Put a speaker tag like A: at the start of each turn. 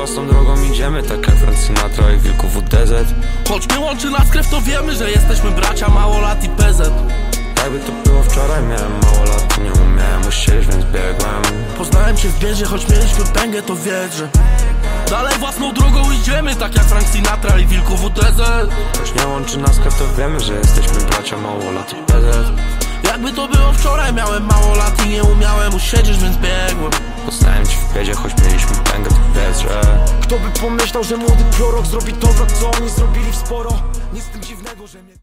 A: własną drogą idziemy, tak jak Frank Sinatra i Wilków WDZ.
B: Choć nie łączy nas krew, to wiemy, że jesteśmy bracia, mało lat i PZ.
A: Jakby to było wczoraj, miałem mało lat, nie umiałem usiedzieć, więc biegłem.
B: Poznałem się w biedzie, choć mieliśmy pęgę, to wiedz, że dalej własną drogą idziemy, tak jak Frank Sinatra i Wilków WDZ.
A: Choć nie łączy nas krew, to wiemy, że jesteśmy bracia, mało lat i PZ.
B: Jakby to było wczoraj, miałem mało lat i nie umiałem usiedzieć, więc biegłem.
A: Poznałem cię w biedzie, choć mieliśmy pęgę, to wiedz, że
C: Kto by pomyślał, że młody prorok zrobi to, co oni zrobili w sporo. Nic z tym dziwnego, że mnie